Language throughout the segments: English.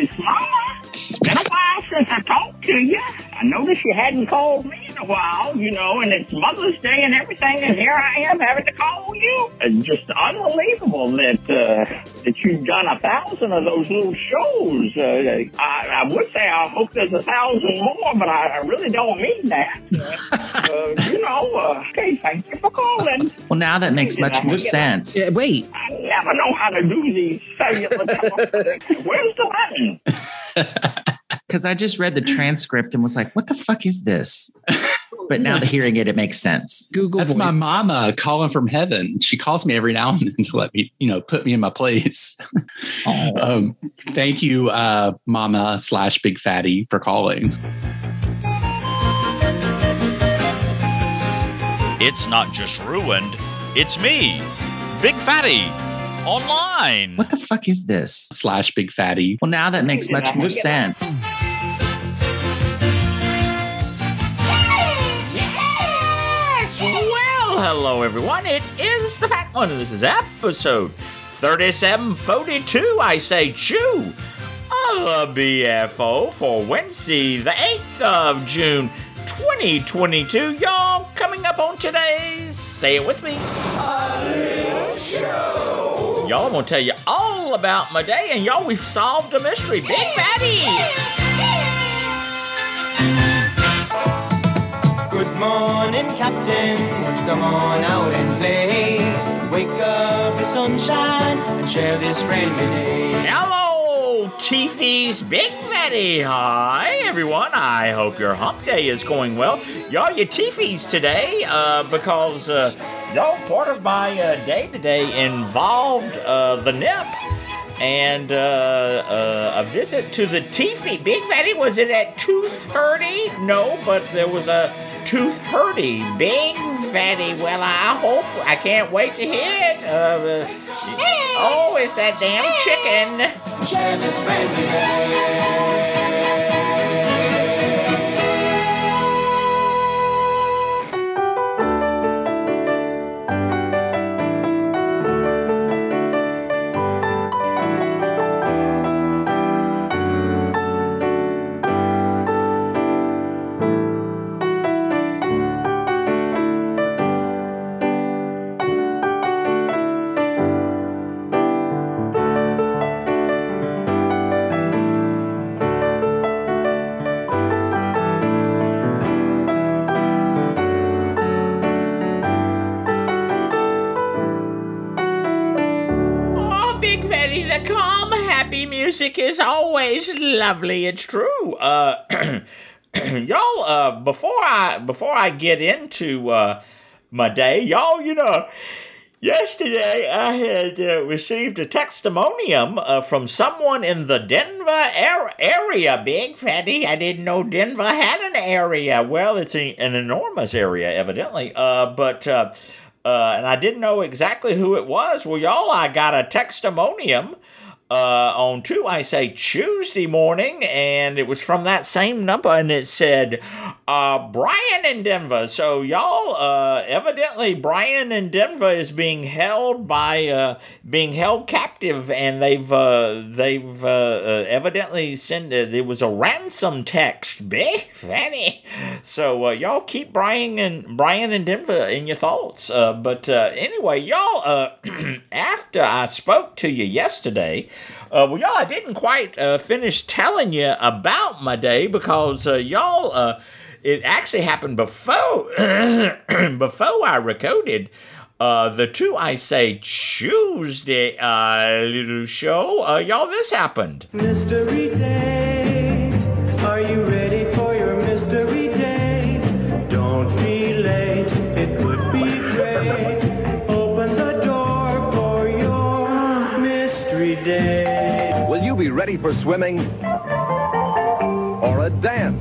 It's Mama. It's been a while since I talked to you. I noticed you hadn't called me in a while, and it's Mother's Day and everything, and here I am having to call you. It's just unbelievable that you've done 1,000 of those little shows. I would say I hope there's 1,000 more, but I really don't mean that. Okay, thank you for calling. Well, now that makes much more sense. Yeah, wait. I never know how to do these cellular telephone. Where's the button? Because I just read the transcript and was like, what the fuck is this? But now that hearing it, it makes sense. Google That's voice. my mama calling from heaven. She calls me every now and then to let me, put me in my place. Thank you, Mama / Big Fatty, for calling. It's not just ruined, it's me, Big Fatty, online. What the fuck is this? / Big Fatty. Well, now that makes much more sense. Yes! Well, hello everyone. It is the Fat One, and this is episode 3742. I say chew of the BFO for Wednesday, the 8th of June, 2022. Y'all, coming up on today's, say it with me, show. Y'all, I'm gonna tell you all about my day, and y'all, we've solved a mystery. Big Fatty! Good morning, Captain. Let's come on out and play. Wake up the sunshine and share this friendly day. Hello, Teefies, Big Fatty. Hi, everyone. I hope your hump day is going well. Y'all, you Teefies today, because, y'all, part of my day today involved the nip and a visit to the Teefy. Big Fatty, was it at Tooth Hurdy? No, but there was a Tooth Hurdy. Big Fatty, well, I can't wait to hear it. It's that damn chicken. Share this friendly day. Music is always lovely. It's true. Y'all, before I get into my day, y'all, yesterday I had received a testimonium from someone in the Denver area. Big Fatty, I didn't know Denver had an area. Well, it's an enormous area, evidently. But and I didn't know exactly who it was. Well, y'all, I got a testimonium on Tuesday morning, and it was from that same number, and it said, Brian in Denver. So y'all, evidently Brian in Denver is being held captive, and they've evidently sent, there was a ransom text. Big Fatty. So y'all keep Brian in Denver in your thoughts. But anyway, y'all, after I spoke to you yesterday, y'all, I didn't quite finish telling you about my day because, y'all, it actually happened before I recorded the Tuesday little show. Y'all, this happened. Mystery date. Are you ready for your mystery date? Don't be late. It would be great. Open the door for your mystery date. Will you be ready for swimming or a dance?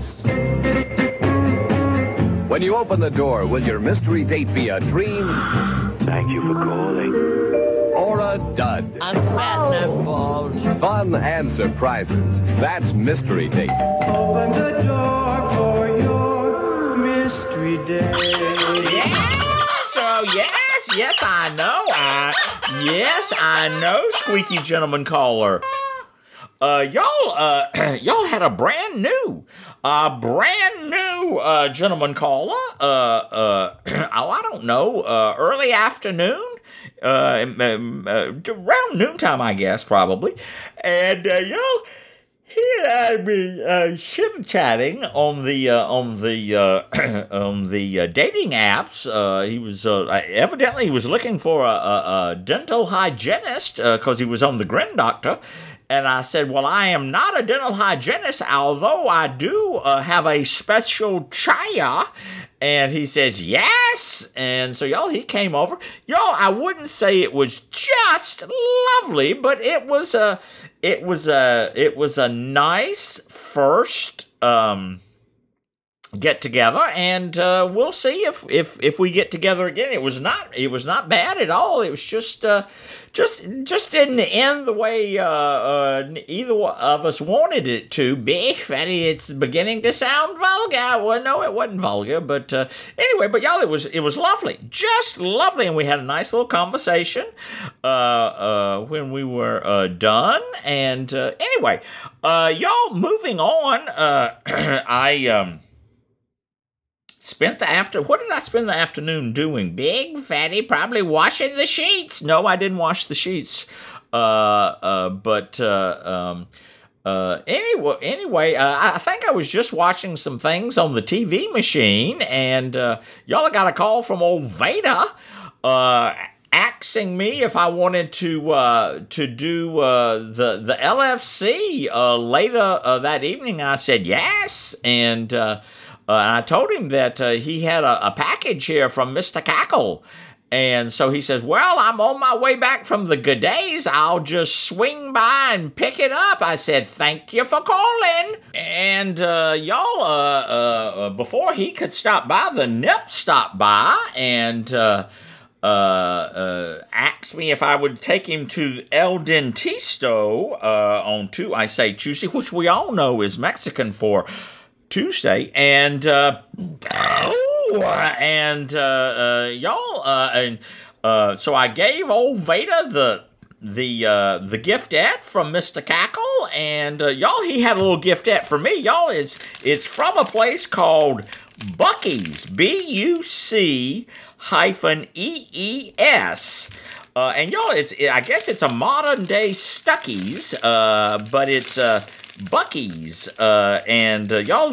When you open the door, will your mystery date be a dream? Thank you for calling. Or a dud? I'm fat and I'm bald. Fun and surprises. That's Mystery Date. Open the door for your mystery date. Yes, I know. Squeaky gentleman caller. y'all had a brand new gentleman caller. I don't know, early afternoon, around noontime, I guess, probably. And y'all, he and I had been chit-chatting on the dating apps. He was evidently he was looking for a dental hygienist because he was on the Grin Doctor. And I said, well, I am not a dental hygienist, although I do have a special chaya. And he says, yes. And so, y'all, he came over. Y'all, I wouldn't say it was just lovely, but it was a nice first get together, and we'll see if we get together again. It was not bad at all. It was just didn't end the way either of us wanted it to be. Fatty, it's beginning to sound vulgar. Well, no, it wasn't vulgar, but anyway. But y'all, it was lovely, just lovely, and we had a nice little conversation when we were done. And anyway, y'all, moving on. I what did I spend the afternoon doing? Big Fatty, probably washing the sheets. No, I didn't wash the sheets. Anyway, I think I was just watching some things on the TV machine, and y'all got a call from old Veda, asking me if I wanted to do the LFC later that evening. I said yes, and I told him that he had a package here from Mr. Cackle. And so he says, well, I'm on my way back from the good days. I'll just swing by and pick it up. I said, thank you for calling. And y'all, before he could stop by, the Nip stopped by and asked me if I would take him to El Dentisto on Tuesday, which we all know is Mexican for Tuesday, and y'all, so I gave old Veda the giftette from Mr. Cackle, and y'all, he had a little giftette for me. Y'all, it's from a place called Buc-ee's, BUC-EES. And y'all, I guess it's a modern day Stuckey's, but it's Buc-ee's, and y'all,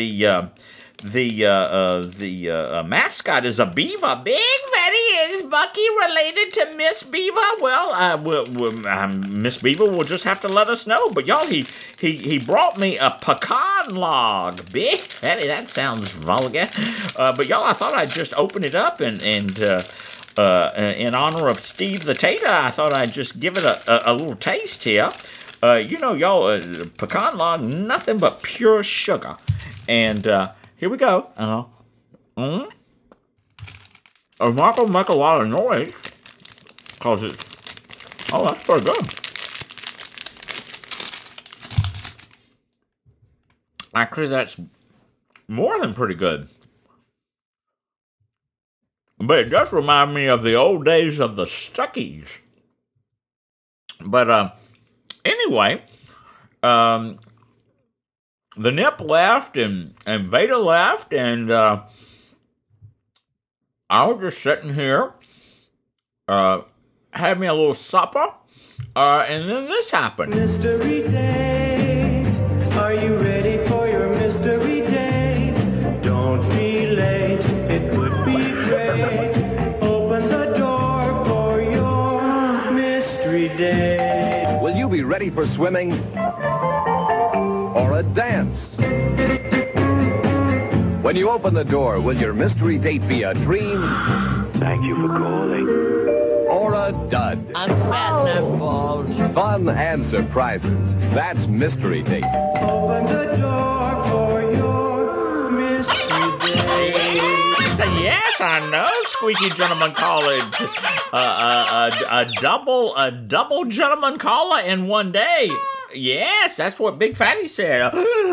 the mascot is a beaver. Big Fatty, is Bucky related to Miss Beaver? Well, Miss Beaver will just have to let us know. But y'all, he brought me a pecan log. Big Fatty, that sounds vulgar. But y'all, I thought I'd just open it up and in honor of Steve the Tater, I thought I'd just give it a little taste here. Y'all, pecan log, nothing but pure sugar. And here we go. I'm not going to make a lot of noise, because that's pretty good. Actually, that's more than pretty good. But it does remind me of the old days of the Stuckey's. But anyway, the Nip left and Veda left, and I was just sitting here, had me a little supper, and then this happened. Mystery date, are you ready for your mystery date? Don't be late, it would be great. Open the door for your mystery date. Will you be ready for swimming or a dance? When you open the door, will your mystery date be a dream? Thank you for calling. Or a dud? I'm fat and bald. Fun and surprises. That's Mystery Date. Open the door for your mystery date. Yes, I know, Squeaky Gentleman College. A double gentleman caller in one day. Yes, that's what Big Fatty said.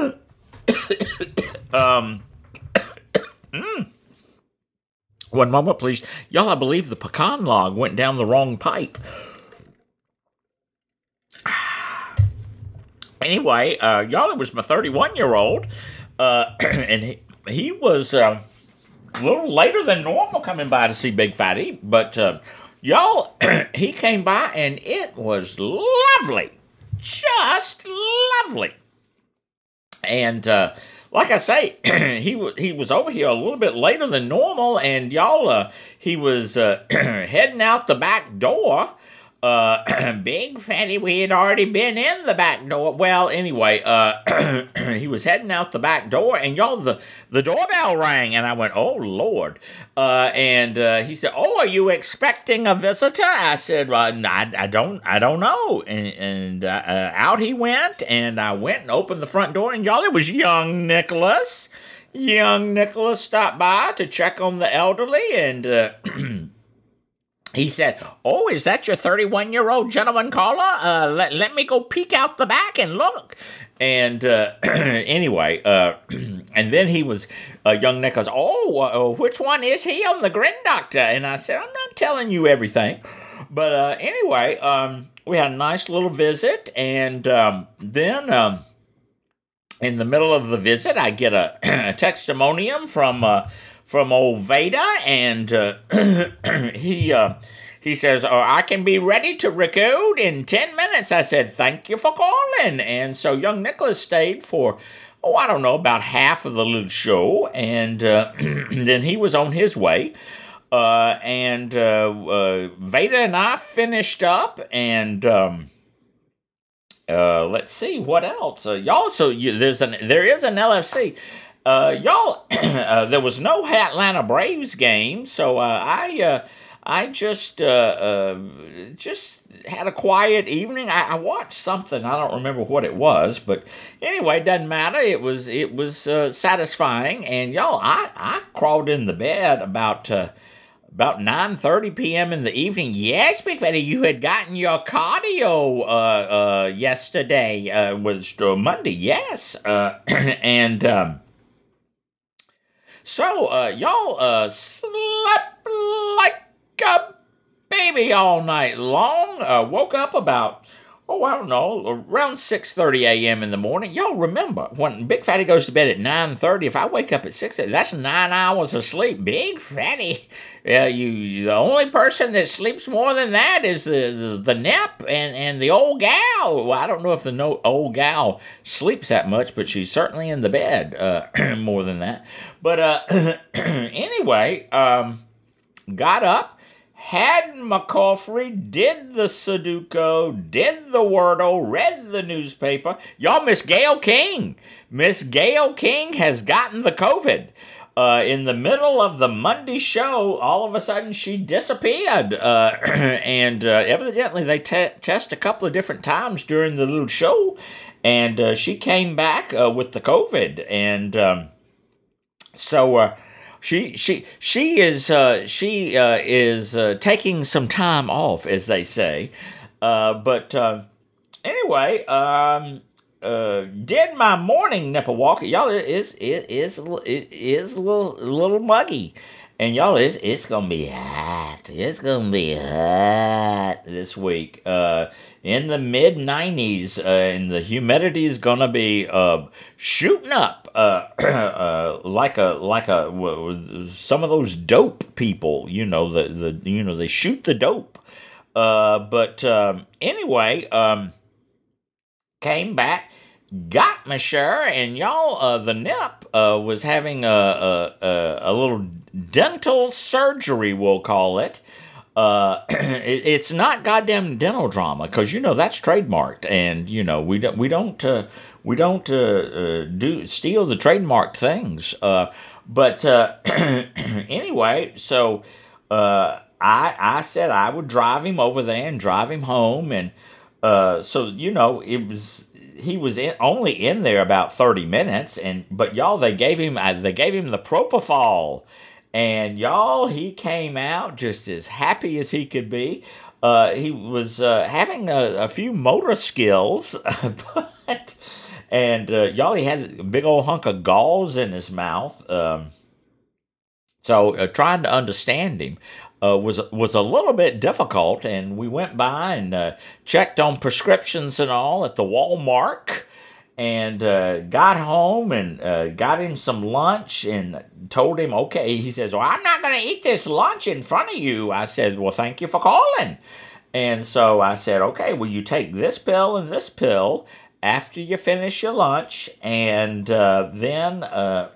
One moment, please. Y'all, I believe the pecan log went down the wrong pipe. Anyway, y'all, it was my 31-year-old, and he was a little later than normal coming by to see Big Fatty, but y'all, he came by and it was lovely, just lovely. And like I say, he was over here a little bit later than normal, and y'all, he was heading out the back door. Big Fatty, we had already been in the back door. Well, anyway, he was heading out the back door, and y'all, the doorbell rang, and I went, oh, Lord. And he said, oh, are you expecting a visitor? I said, I don't know. And out he went, and I went and opened the front door, and y'all, it was young Nicholas. Young Nicholas stopped by to check on the elderly, and he said, oh, is that your 31-year-old gentleman caller? Let me go peek out the back and look. And anyway, and then he was, young Nick goes, which one is he on the Grin Doctor? And I said, I'm not telling you everything. But anyway, we had a nice little visit. And then in the middle of the visit, I get a testimonium from old Veda, and he says, I can be ready to record in 10 minutes. I said, thank you for calling. And so young Nicholas stayed for, I don't know, about half of the little show, and then he was on his way. And Veda and I finished up, and let's see, what else? Y'all, so there is an LFC. Y'all, there was no Atlanta Braves game, so I just had a quiet evening. I watched something. I don't remember what it was, but anyway, it doesn't matter. It was satisfying, and y'all, I crawled in the bed about 9:30 p.m. in the evening. Yes, Big Fatty, you had gotten your cardio yesterday, was Monday. Yes, and. So, y'all slept like a baby all night long. Woke up about, I don't know, around 6:30 a.m. in the morning. Y'all remember, when Big Fatty goes to bed at 9:30, if I wake up at 6, that's 9 hours of sleep. Big Fatty, the only person that sleeps more than that is the nip and the old gal. Well, I don't know if the old gal sleeps that much, but she's certainly in the bed more than that. But anyway, got up, had my coffee, did the Sudoku, did the Wordle, read the newspaper. Y'all, Miss Gail King has gotten the COVID. In the middle of the Monday show, all of a sudden she disappeared. And evidently they test a couple of different times during the little show. And she came back with the COVID. And so she is taking some time off, as they say. But anyway, did my morning nipple walk. Y'all, it is a little muggy. And y'all, it's gonna be hot. It's gonna be hot this week. In the mid 90s, and the humidity is gonna be shooting up, like some of those dope people. They shoot the dope. But anyway, came back, got my share, and y'all, the nip was having a little dental surgery, we'll call it. It's not goddamn dental drama, because that's trademarked, and we don't steal the trademarked things. But anyway, so I said I would drive him over there and drive him home, and so he was only in there about 30 minutes, but y'all, they gave him the propofol. And y'all, he came out just as happy as he could be. He was having a few motor skills, and y'all, he had a big old hunk of galls in his mouth. So trying to understand him was a little bit difficult. And we went by and checked on prescriptions and all at the Walmart. and got home and got him some lunch and told him, okay, he says, well, I'm not going to eat this lunch in front of you. I said, well, thank you for calling. And so I said, okay, well, you take this pill and this pill after you finish your lunch, and then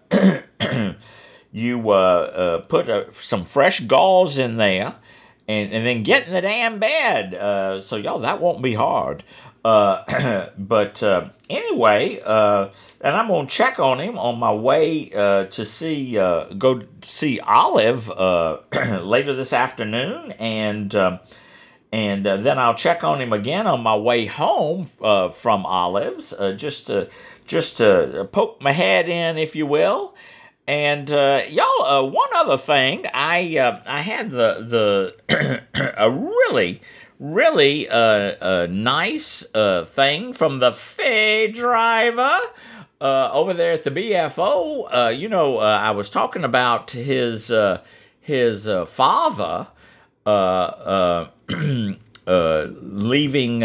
you put some fresh gauze in there, and then get in the damn bed. So, y'all, that won't be hard. But anyway, and I'm going to check on him on my way to go see Olive later this afternoon, and then I'll check on him again on my way home from Olive's, just to poke my head in, if you will. And y'all, one other thing, I had the a really nice thing from the Fay driver over there at the BFO. I was talking about his father leaving.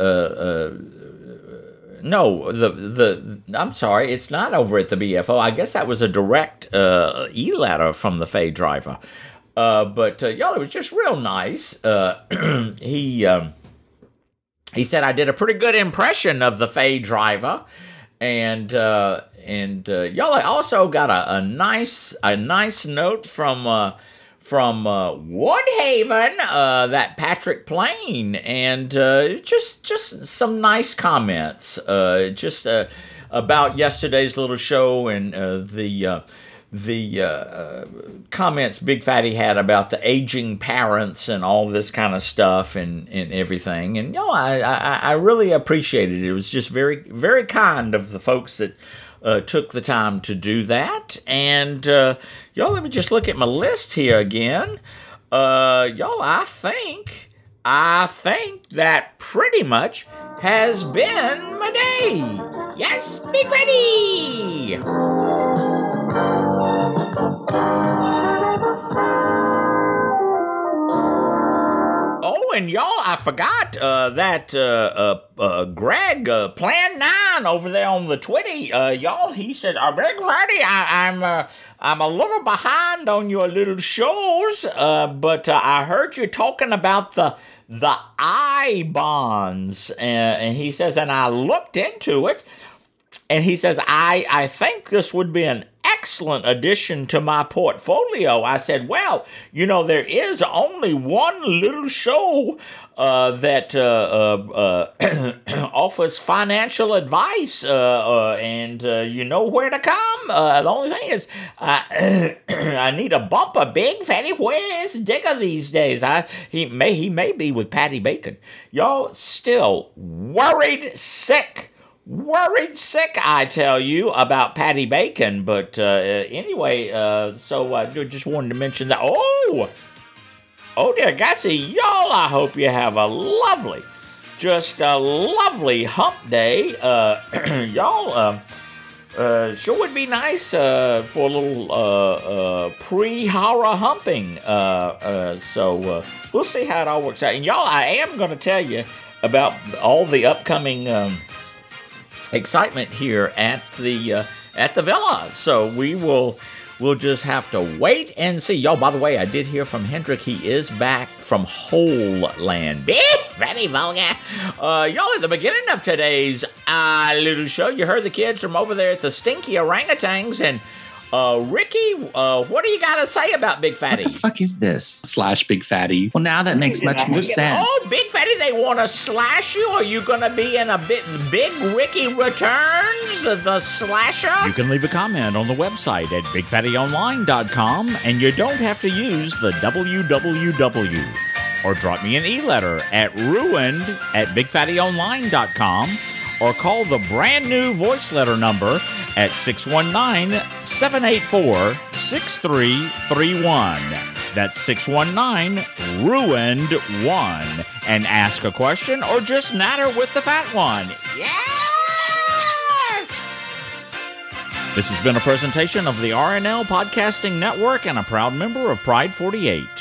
I'm sorry, it's not over at the BFO. I guess that was a direct e-letter from the Fay driver. But y'all, it was just real nice. He said I did a pretty good impression of the Fay driver, and y'all, I also got a nice note from Woodhaven, that Patrick Plain, and just some nice comments, about yesterday's little show and the comments Big Fatty had about the aging parents and all this kind of stuff and everything. And I really appreciated it. It was just very, very kind of the folks that took the time to do that. And y'all, let me just look at my list here again. Y'all, I think that pretty much has been my day. Yes, Big Fatty! Oh, and y'all, I forgot that Greg, Plan 9 over there on the Twitty, y'all, he said, Big Fatty, I'm a little behind on your little shows, but I heard you talking about the I bonds, and he says, and I looked into it, and he says, I think this would be an excellent addition to my portfolio. I said, well, there is only one little show that offers financial advice, and you know where to come. The only thing is, I need a bumper. Big Fatty, where's Digger these days? He may be with Patty Bacon. Y'all, still worried sick, I tell you, about Patty Bacon. But anyway, so I just wanted to mention that. Oh dear Gussie, y'all, I hope you have a lovely hump day. Y'all, sure would be nice for a little pre-horror humping. So we'll see how it all works out. And y'all, I am going to tell you about all the upcoming excitement here at the villa. So we'll just have to wait and see. Y'all, by the way, I did hear from Hendrick. He is back from Whole Land. Big Fatty vulgar. Y'all, at the beginning of today's little show, you heard the kids from over there at the Stinky Orangutans, and Ricky, what do you got to say about Big Fatty? What the fuck is this? / Big Fatty. Well, now that makes much more sense. Oh, Big Fatty, they want to slash you? Are you going to be in a Big Ricky Returns, the slasher? You can leave a comment on the website at BigFattyOnline.com, and you don't have to use the www. Or drop me an e-letter at ruined@BigFattyOnline.com, or call the brand new voice letter number at 619-784-6331. That's 619-RUINED-1. And ask a question or just natter with the fat one. Yes! This has been a presentation of the RNL Podcasting Network and a proud member of Pride 48.